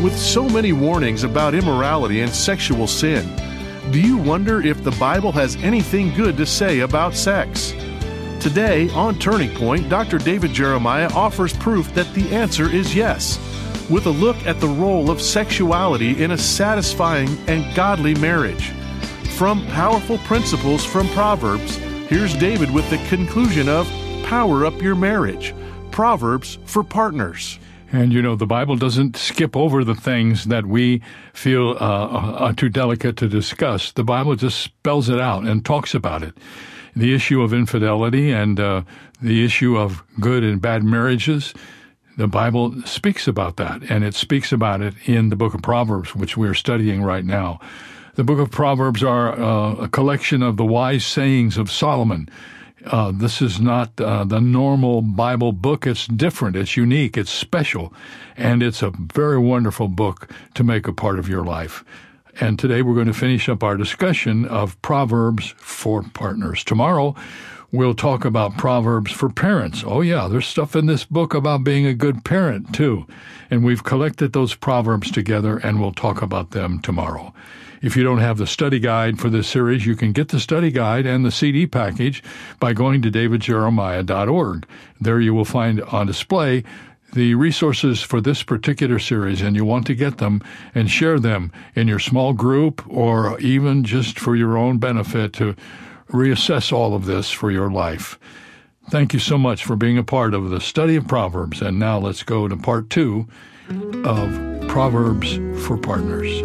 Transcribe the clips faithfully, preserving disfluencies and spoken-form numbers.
With so many warnings about immorality and sexual sin, do you wonder if the Bible has anything good to say about sex? Today, on Turning Point, Doctor David Jeremiah offers proof that the answer is yes, with a look at the role of sexuality in a satisfying and godly marriage. From powerful principles from Proverbs, here's David with the conclusion of Power Up Your Marriage, Proverbs for Partners. And, you know, the Bible doesn't skip over the things that we feel uh, are too delicate to discuss. The Bible just spells it out and talks about it. The issue of infidelity and uh, the issue of good and bad marriages, the Bible speaks about that, and it speaks about it in the book of Proverbs, which we're studying right now. The book of Proverbs are uh, a collection of the wise sayings of Solomon. Uh, this is not uh, the normal Bible book. It's different. It's unique. It's special. And it's a very wonderful book to make a part of your life. And today we're going to finish up our discussion of Proverbs for Partners. Tomorrow we'll talk about Proverbs for Parents. Oh, yeah, there's stuff in this book about being a good parent, too. And we've collected those Proverbs together, and we'll talk about them tomorrow. If you don't have the study guide for this series, you can get the study guide and the C D package by going to david jeremiah dot org. There you will find on display the resources for this particular series, and you want to get them and share them in your small group or even just for your own benefit to reassess all of this for your life. Thank you so much for being a part of the study of Proverbs. And now let's go to part two of Proverbs for Partners.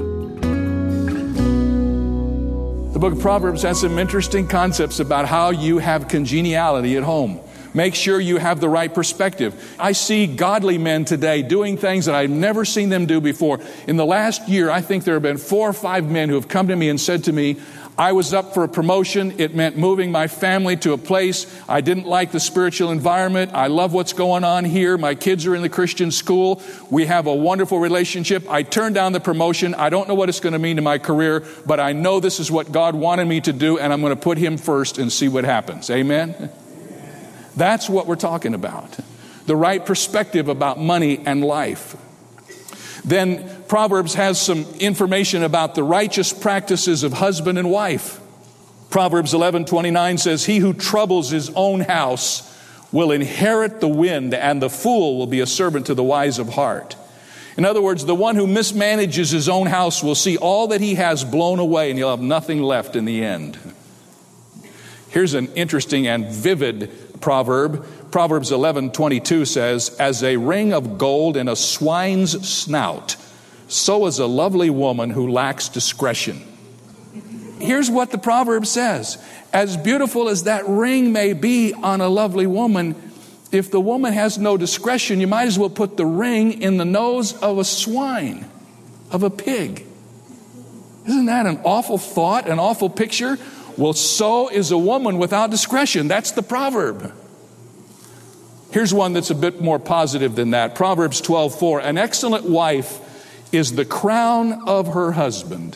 The book of Proverbs has some interesting concepts about how you have congeniality at home. Make sure you have the right perspective. I see godly men today doing things that I've never seen them do before. In the last year, I think there have been four or five men who have come to me and said to me, I was up for a promotion. It meant moving my family to a place. I didn't like the spiritual environment. I love what's going on here. My kids are in the Christian school. We have a wonderful relationship. I turned down the promotion. I don't know what it's going to mean to my career, but I know this is what God wanted me to do, and I'm going to put Him first and see what happens. Amen? That's what we're talking about. The right perspective about money and life. Then Proverbs has some information about the righteous practices of husband and wife. Proverbs eleven twenty-nine says, he who troubles his own house will inherit the wind, and the fool will be a servant to the wise of heart. In other words, the one who mismanages his own house will see all that he has blown away, and he'll have nothing left in the end. Here's an interesting and vivid proverb. Proverbs eleven twenty-two says, as a ring of gold in a swine's snout, so is a lovely woman who lacks discretion. Here's what the proverb says. As beautiful as that ring may be on a lovely woman, if the woman has no discretion, you might as well put the ring in the nose of a swine, of a pig. Isn't that an awful thought, an awful picture? Well, so is a woman without discretion. That's the proverb. Here's one that's a bit more positive than that. Proverbs twelve four. An excellent wife is the crown of her husband,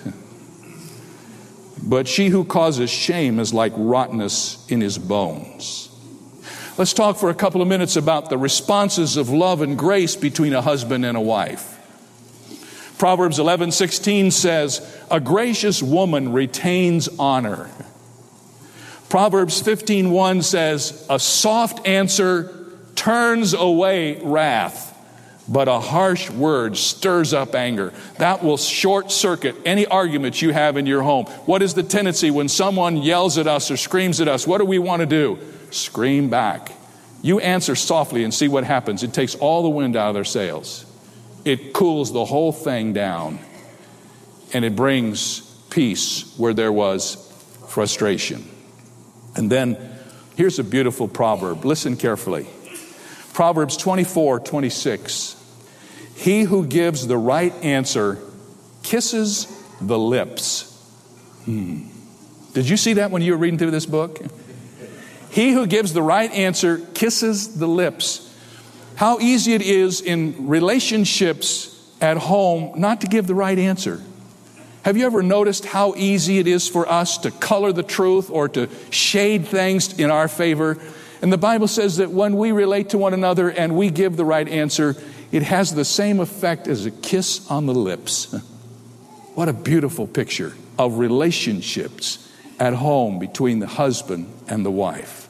but she who causes shame is like rottenness in his bones. Let's talk for a couple of minutes about the responses of love and grace between a husband and a wife. Proverbs eleven sixteen says, a gracious woman retains honor. Proverbs fifteen one says, a soft answer turns away wrath, but a harsh word stirs up anger. That will short circuit any argument you have in your home. What is the tendency when someone yells at us or screams at us? What do we want to do? Scream back. You answer softly and see what happens. It takes all the wind out of their sails. It cools the whole thing down, and it brings peace where there was frustration. And then here's a beautiful proverb. Listen carefully. Proverbs twenty-four twenty-six. He who gives the right answer kisses the lips. Hmm. Did you see that when you were reading through this book? He who gives the right answer kisses the lips. How easy it is in relationships at home not to give the right answer. Have you ever noticed how easy it is for us to color the truth or to shade things in our favor? And the Bible says that when we relate to one another and we give the right answer, it has the same effect as a kiss on the lips. What a beautiful picture of relationships at home between the husband and the wife.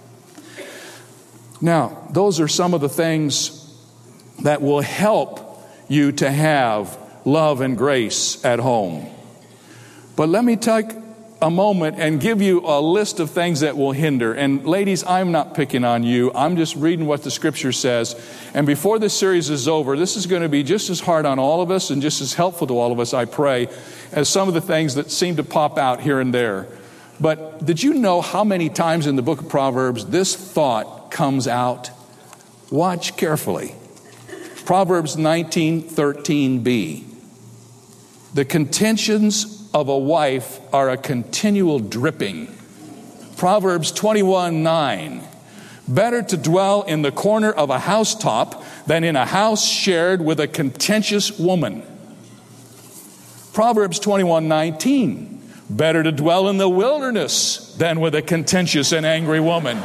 Now, those are some of the things that will help you to have love and grace at home. But let me take a moment and give you a list of things that will hinder. And ladies, I'm not picking on you. I'm just reading what the Scripture says. And before this series is over, this is going to be just as hard on all of us and just as helpful to all of us, I pray, as some of the things that seem to pop out here and there. But did you know how many times in the book of Proverbs this thought comes out? Watch carefully. Proverbs nineteen thirteen b. The contentions of a wife are a continual dripping. Proverbs twenty-one nine. Better to dwell in the corner of a housetop than in a house shared with a contentious woman. Proverbs twenty-one nineteen. Better to dwell in the wilderness than with a contentious and angry woman.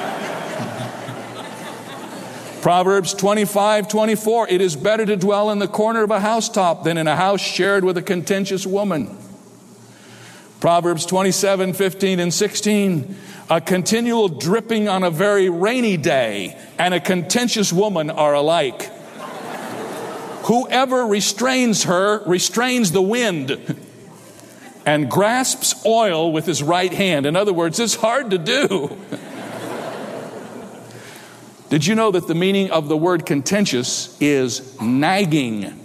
Proverbs twenty-five twenty-four. It is better to dwell in the corner of a housetop than in a house shared with a contentious woman. Proverbs twenty-seven fifteen and sixteen. A continual dripping on a very rainy day and a contentious woman are alike. Whoever restrains her restrains the wind and grasps oil with his right hand. In other words, it's hard to do. Did you know that the meaning of the word contentious is nagging?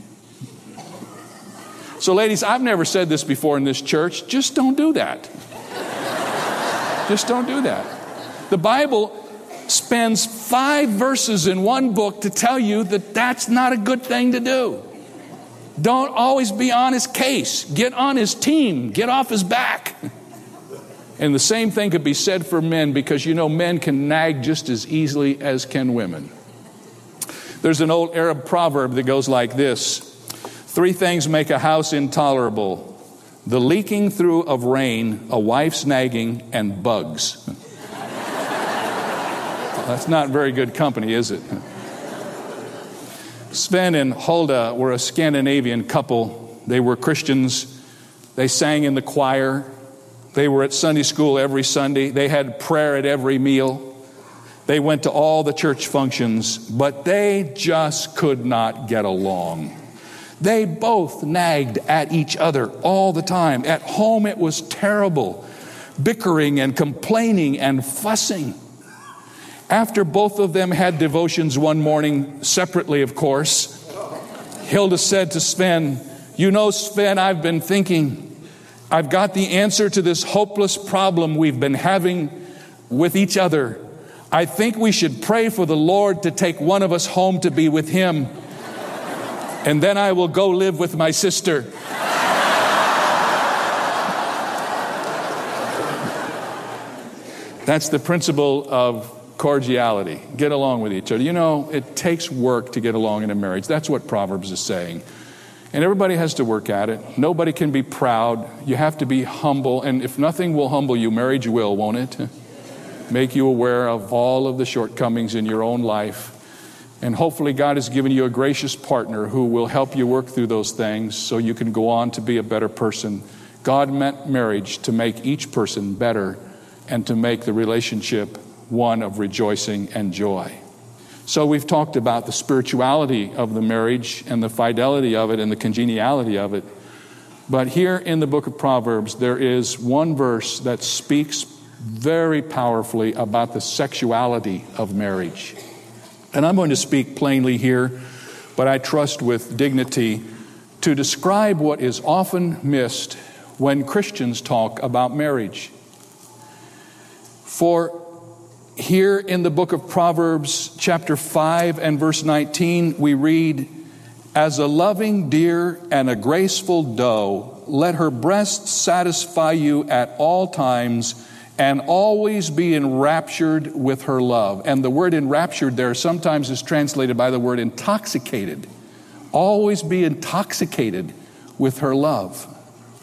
So ladies, I've never said this before in this church. Just don't do that. Just don't do that. The Bible spends five verses in one book to tell you that that's not a good thing to do. Don't always be on his case. Get on his team. Get off his back. And the same thing could be said for men, because you know men can nag just as easily as can women. There's an old Arab proverb that goes like this. Three things make a house intolerable: the leaking through of rain, a wife's nagging, and bugs. That's not very good company, is it? Sven and Hulda were a Scandinavian couple. They were Christians. They sang in the choir. They were at Sunday school every Sunday. They had prayer at every meal. They went to all the church functions, but they just could not get along. They both nagged at each other all the time. At home, it was terrible, bickering and complaining and fussing. After both of them had devotions one morning, separately, of course, Hilda said to Sven, "You know, Sven, I've been thinking, I've got the answer to this hopeless problem we've been having with each other. I think we should pray for the Lord to take one of us home to be with Him. And then I will go live with my sister." That's the principle of cordiality. Get along with each other. You know, it takes work to get along in a marriage. That's what Proverbs is saying. And everybody has to work at it. Nobody can be proud. You have to be humble. And if nothing will humble you, marriage will, won't it? Make you aware of all of the shortcomings in your own life. And hopefully God has given you a gracious partner who will help you work through those things so you can go on to be a better person. God meant marriage to make each person better and to make the relationship one of rejoicing and joy. So we've talked about the spirituality of the marriage and the fidelity of it and the congeniality of it. But here in the book of Proverbs, there is one verse that speaks very powerfully about the sexuality of marriage. And I'm going to speak plainly here, but I trust with dignity, to describe what is often missed when Christians talk about marriage. For here in the book of Proverbs, chapter five and verse nineteen, we read, "As a loving deer and a graceful doe, let her breast satisfy you at all times, and always be enraptured with her love." And the word enraptured there sometimes is translated by the word intoxicated. Always be intoxicated with her love.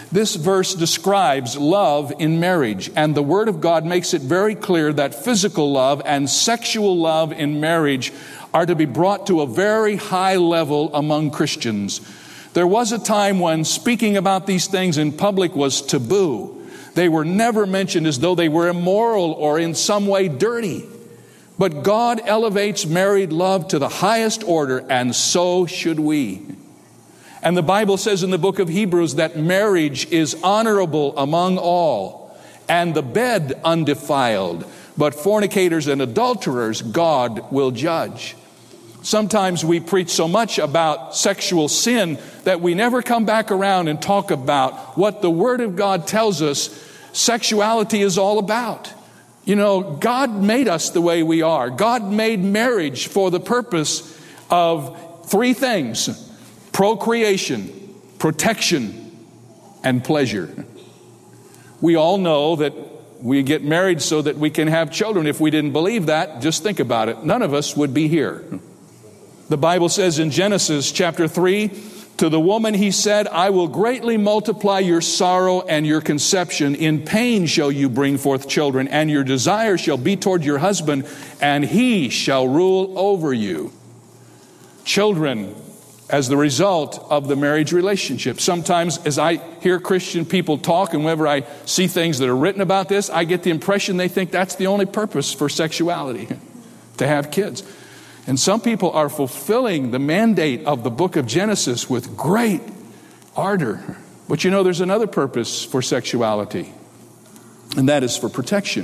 This verse describes love in marriage, and the Word of God makes it very clear that physical love and sexual love in marriage are to be brought to a very high level among Christians. There was a time when speaking about these things in public was taboo. They were never mentioned as though they were immoral or in some way dirty. But God elevates married love to the highest order, and so should we. And the Bible says in the book of Hebrews that marriage is honorable among all, and the bed undefiled, but fornicators and adulterers God will judge. Sometimes we preach so much about sexual sin that we never come back around and talk about what the Word of God tells us sexuality is all about. You know, God made us the way we are. God made marriage for the purpose of three things: procreation, protection, and pleasure. We all know that we get married so that we can have children. If we didn't believe that, just think about it. None of us would be here. The Bible says in Genesis chapter three, to the woman he said, I will greatly multiply your sorrow and your conception. In pain shall you bring forth children, and your desire shall be toward your husband, and he shall rule over you. Children as the result of the marriage relationship. Sometimes as I hear Christian people talk, and whenever I see things that are written about this, I get the impression they think that's the only purpose for sexuality, to have kids. And some people are fulfilling the mandate of the book of Genesis with great ardor. But you know, there's another purpose for sexuality, and that is for protection.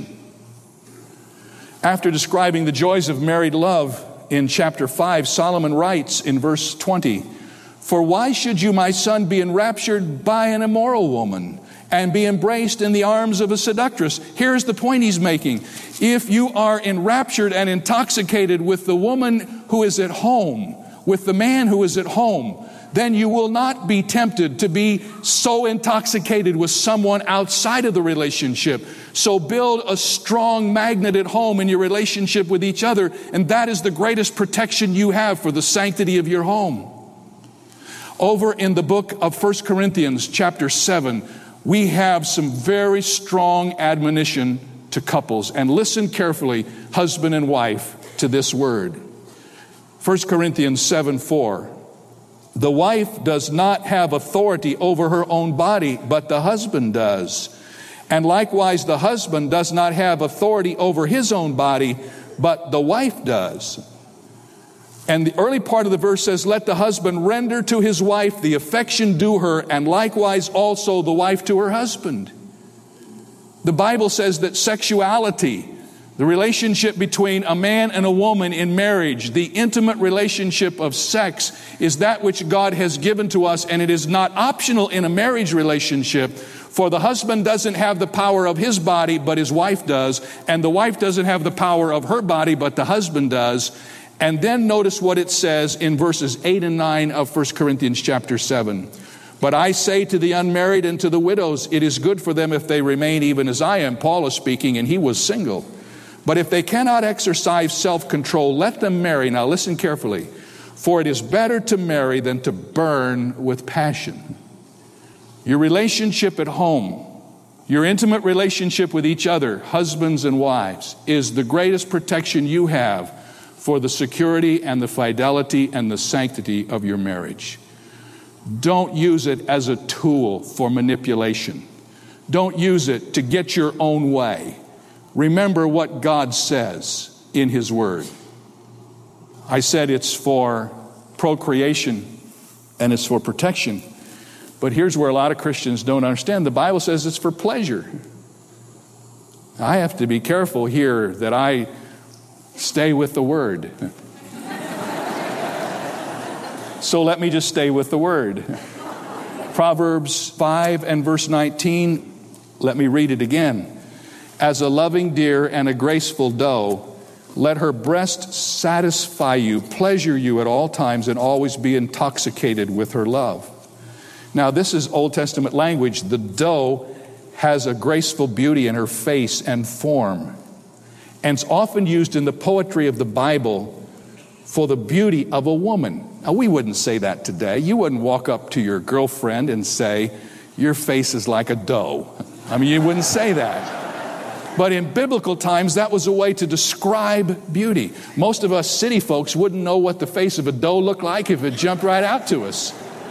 After describing the joys of married love in chapter five, Solomon writes in verse twenty, for why should you, my son, be enraptured by an immoral woman and be embraced in the arms of a seductress? Here's the point he's making. If you are enraptured and intoxicated with the woman who is at home, with the man who is at home, then you will not be tempted to be so intoxicated with someone outside of the relationship. So build a strong magnet at home in your relationship with each other, and that is the greatest protection you have for the sanctity of your home. Over in the book of First Corinthians chapter seven, we have some very strong admonition to couples. And listen carefully, husband and wife, to this word. First Corinthians seven four. The wife does not have authority over her own body, but the husband does. And likewise, the husband does not have authority over his own body, but the wife does. And the early part of the verse says, let the husband render to his wife the affection due her, and likewise also the wife to her husband. The Bible says that sexuality, the relationship between a man and a woman in marriage, the intimate relationship of sex, is that which God has given to us, and it is not optional in a marriage relationship. For the husband doesn't have the power of his body, but his wife does, and the wife doesn't have the power of her body, but the husband does. And then notice what it says in verses eight and nine of First Corinthians chapter seven. But I say to the unmarried and to the widows, it is good for them if they remain even as I am. Paul is speaking, and he was single. But if they cannot exercise self-control, let them marry. Now listen carefully. For it is better to marry than to burn with passion. Your relationship at home, your intimate relationship with each other, husbands and wives, is the greatest protection you have for the security and the fidelity and the sanctity of your marriage. Don't use it as a tool for manipulation. Don't use it to get your own way. Remember what God says in His Word. I said it's for procreation and it's for protection. But here's where a lot of Christians don't understand. The Bible says it's for pleasure. I have to be careful here that I stay with the Word. So let me just stay with the Word. Proverbs five and verse nineteen, let me read it again. As a loving deer and a graceful doe, let her breast satisfy you, pleasure you at all times, and always be intoxicated with her love. Now, this is Old Testament language. The doe has a graceful beauty in her face and form. And it's often used in the poetry of the Bible for the beauty of a woman. Now, we wouldn't say that today. You wouldn't walk up to your girlfriend and say, your face is like a doe. I mean, you wouldn't say that. But in biblical times, that was a way to describe beauty. Most of us city folks wouldn't know what the face of a doe looked like if it jumped right out to us.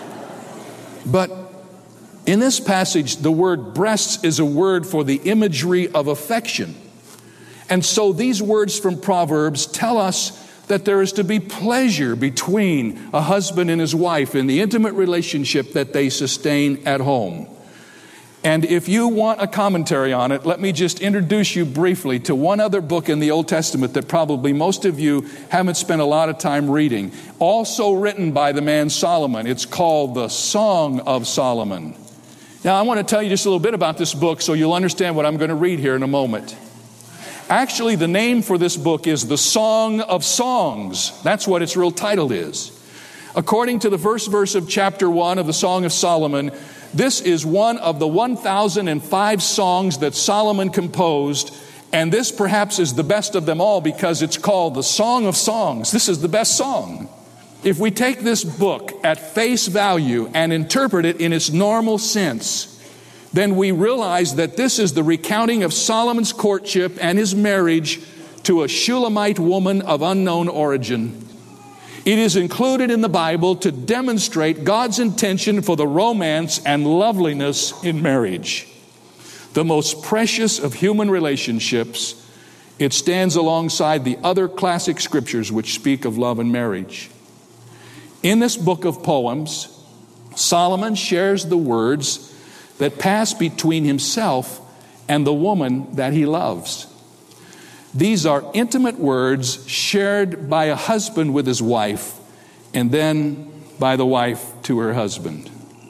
But in this passage, the word breasts is a word for the imagery of affection. And so these words from Proverbs tell us that there is to be pleasure between a husband and his wife in the intimate relationship that they sustain at home. And if you want a commentary on it, let me just introduce you briefly to one other book in the Old Testament that probably most of you haven't spent a lot of time reading. Also written by the man Solomon. It's called the Song of Solomon. Now, I want to tell you just a little bit about this book so you'll understand what I'm going to read here in a moment. Actually, the name for this book is The Song of Songs. That's what its real title is. According to the first verse of chapter one of the Song of Solomon, this is one of the one thousand five songs that Solomon composed, and this perhaps is the best of them all because it's called the Song of Songs. This is the best song. If we take this book at face value and interpret it in its normal sense, then we realize that this is the recounting of Solomon's courtship and his marriage to a Shulamite woman of unknown origin. It is included in the Bible to demonstrate God's intention for the romance and loveliness in marriage. The most precious of human relationships, it stands alongside the other classic scriptures which speak of love and marriage. In this book of poems, Solomon shares the words that pass between himself and the woman that he loves. These are intimate words shared by a husband with his wife, and then by the wife to her husband.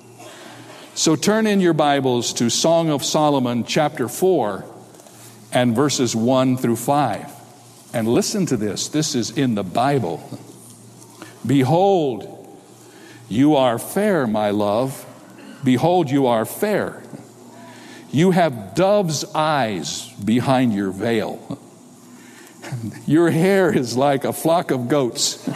So turn in your Bibles to Song of Solomon, chapter four, and verses one through five. And listen to this. This is in the Bible. Behold, you are fair, my love. Behold, you are fair. You have dove's eyes behind your veil. Your hair is like a flock of goats.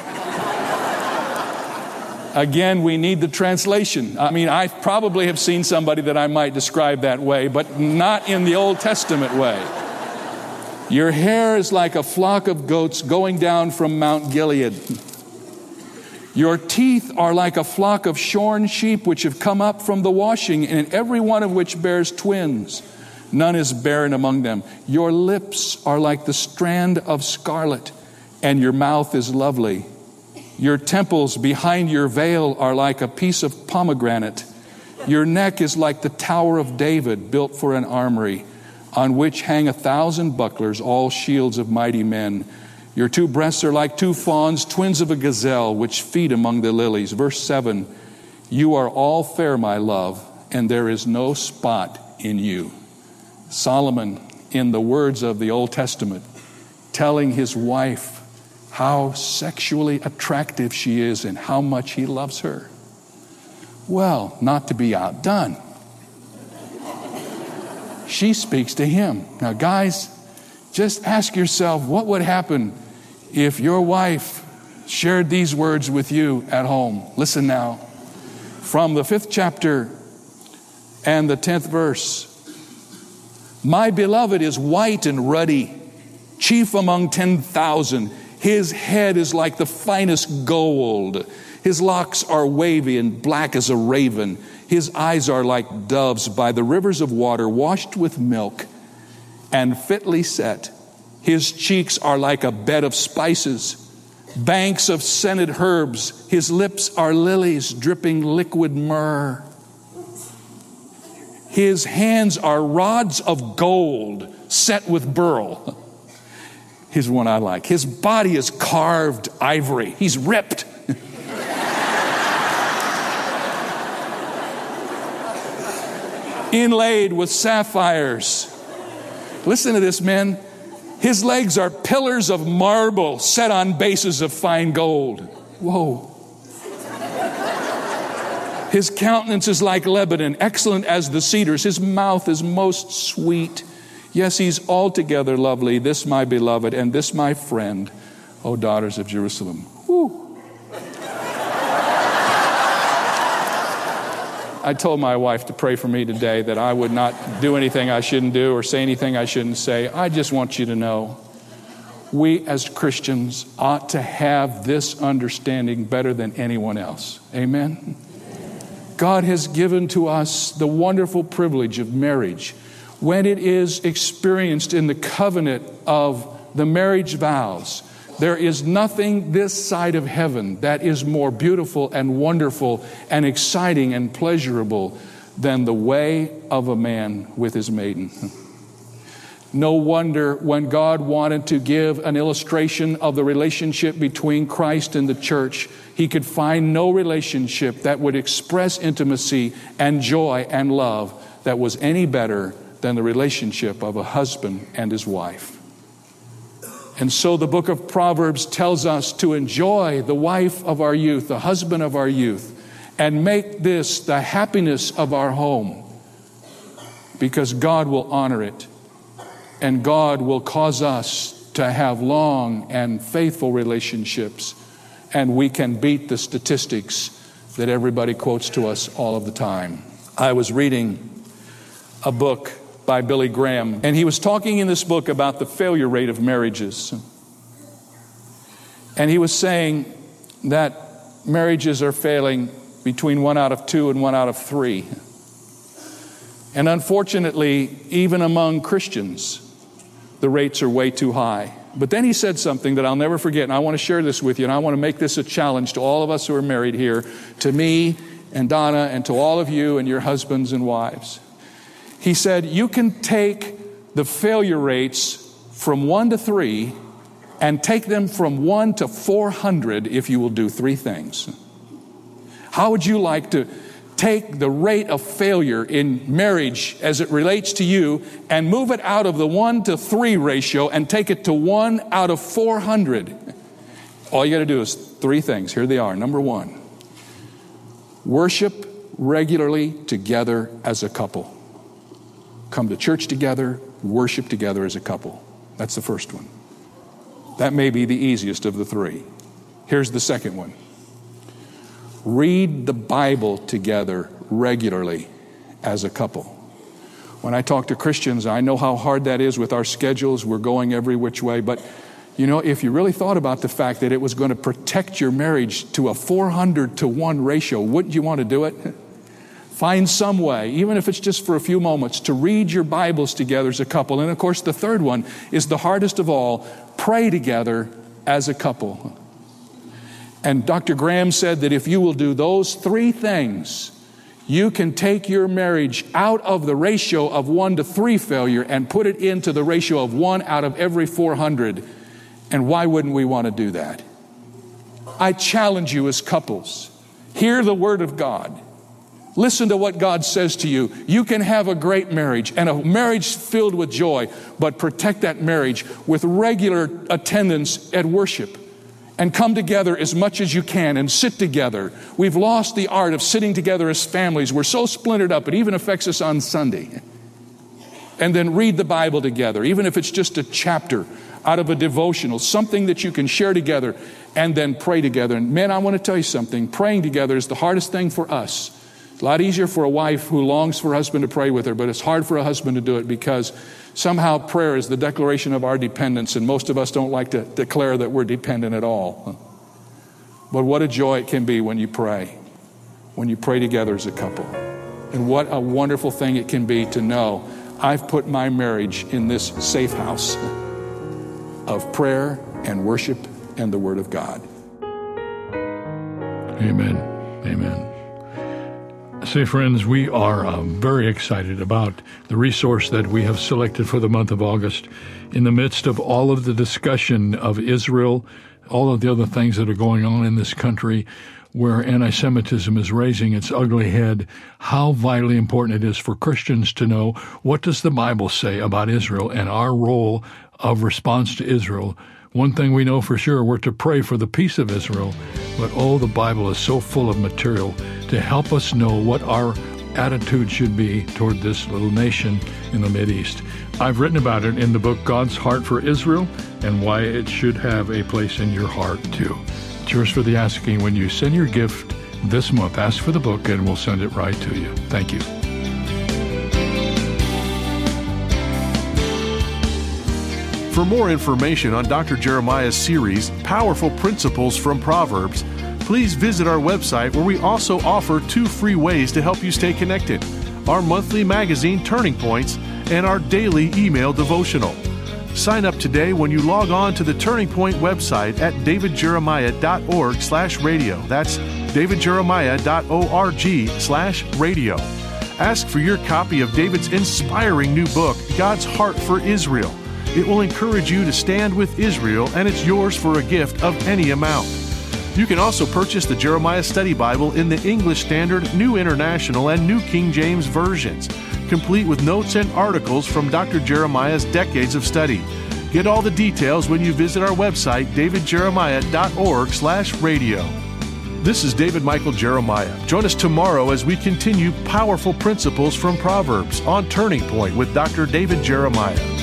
Again, we need the translation. I mean, I probably have seen somebody that I might describe that way, but not in the Old Testament way. Your hair is like a flock of goats going down from Mount Gilead. Your teeth are like a flock of shorn sheep which have come up from the washing, and every one of which bears twins. None is barren among them. Your lips are like the strand of scarlet, and your mouth is lovely. Your temples behind your veil are like a piece of pomegranate. Your neck is like the Tower of David, built for an armory, on which hang a thousand bucklers, all shields of mighty men. Your two breasts are like two fawns, twins of a gazelle, which feed among the lilies. Verse seven, you are all fair, my love, and there is no spot in you. Solomon, in the words of the Old Testament, telling his wife how sexually attractive she is and how much he loves her. Well, not to be outdone, she speaks to him. Now, guys, just ask yourself, what would happen if your wife shared these words with you at home? Listen now. From the fifth chapter and the tenth verse. My beloved is white and ruddy, chief among ten thousand. His head is like the finest gold. His locks are wavy and black as a raven. His eyes are like doves by the rivers of water, washed with milk and fitly set. His cheeks are like a bed of spices, banks of scented herbs. His lips are lilies dripping liquid myrrh. His hands are rods of gold set with beryl. Here's one I like. His body is carved ivory. He's ripped. Inlaid with sapphires. Listen to this, men. His legs are pillars of marble set on bases of fine gold. Whoa. His countenance is like Lebanon, excellent as the cedars. His mouth is most sweet. Yes, he's altogether lovely. This my beloved and this my friend, O daughters of Jerusalem. Woo. I told my wife to pray for me today that I would not do anything I shouldn't do or say anything I shouldn't say. I just want you to know, we as Christians ought to have this understanding better than anyone else. Amen? God has given to us the wonderful privilege of marriage when it is experienced in the covenant of the marriage vows. There is nothing this side of heaven that is more beautiful and wonderful and exciting and pleasurable than the way of a man with his maiden. No wonder when God wanted to give an illustration of the relationship between Christ and the church, he could find no relationship that would express intimacy and joy and love that was any better than the relationship of a husband and his wife. And so the book of Proverbs tells us to enjoy the wife of our youth, the husband of our youth, and make this the happiness of our home, because God will honor it, and God will cause us to have long and faithful relationships, and we can beat the statistics that everybody quotes to us all of the time. I was reading a book by Billy Graham, and he was talking in this book about the failure rate of marriages. And he was saying that marriages are failing between one out of two and one out of three. And unfortunately, even among Christians, the rates are way too high. But then he said something that I'll never forget, and I want to share this with you, and I want to make this a challenge to all of us who are married here, to me and Donna, and to all of you and your husbands and wives. He said, you can take the failure rates from one to three and take them from one to four hundred if you will do three things. How would you like to take the rate of failure in marriage as it relates to you and move it out of the one to three ratio and take it to one out of four hundred? All you got to do is three things. Here they are. Number one, worship regularly together as a couple. Come to church together, worship together as a couple. That's the first one. That may be the easiest of the three. Here's the second one. Read the Bible together regularly as a couple. When I talk to Christians, I know how hard that is with our schedules. We're going every which way. But, you know, if you really thought about the fact that it was going to protect your marriage to a four hundred to one ratio, wouldn't you want to do it? Find some way, even if it's just for a few moments, to read your Bibles together as a couple. And of course, the third one is the hardest of all. Pray together as a couple. And Doctor Graham said that if you will do those three things, you can take your marriage out of the ratio of one to three failure and put it into the ratio of one out of every four hundred. And why wouldn't we want to do that? I challenge you as couples, hear the Word of God. Listen to what God says to you. You can have a great marriage and a marriage filled with joy, but protect that marriage with regular attendance at worship. And come together as much as you can and sit together. We've lost the art of sitting together as families. We're so splintered up, it even affects us on Sunday. And then read the Bible together, even if it's just a chapter out of a devotional, something that you can share together, and then pray together. And men, I want to tell you something. Praying together is the hardest thing for us. It's a lot easier for a wife who longs for a husband to pray with her, but it's hard for a husband to do it because somehow prayer is the declaration of our dependence, and most of us don't like to declare that we're dependent at all. But what a joy it can be when you pray, when you pray together as a couple. And what a wonderful thing it can be to know I've put my marriage in this safe house of prayer and worship and the Word of God. Amen. Amen. Say, friends, we are uh, very excited about the resource that we have selected for the month of August. In the midst of all of the discussion of Israel, all of the other things that are going on in this country, where anti-Semitism is raising its ugly head, how vitally important it is for Christians to know what does the Bible say about Israel and our role of response to Israel. One thing we know for sure, we're to pray for the peace of Israel, but oh, the Bible is so full of material to help us know what our attitude should be toward this little nation in the Mideast. I've written about it in the book God's Heart for Israel and why it should have a place in your heart too. It's yours for the asking when you send your gift this month. Ask for the book and we'll send it right to you. Thank you. For more information on Doctor Jeremiah's series, Powerful Principles from Proverbs, please visit our website where we also offer two free ways to help you stay connected: our monthly magazine, Turning Points, and our daily email devotional. Sign up today when you log on to the Turning Point website at davidjeremiah.org slash radio. That's davidjeremiah.org slash radio. Ask for your copy of David's inspiring new book, God's Heart for Israel. It will encourage you to stand with Israel, and it's yours for a gift of any amount. You can also purchase the Jeremiah Study Bible in the English Standard, New International, and New King James versions, complete with notes and articles from Doctor Jeremiah's decades of study. Get all the details when you visit our website, davidjeremiah.org slash radio. This is David Michael Jeremiah. Join us tomorrow as we continue Powerful Principles from Proverbs on Turning Point with Doctor David Jeremiah.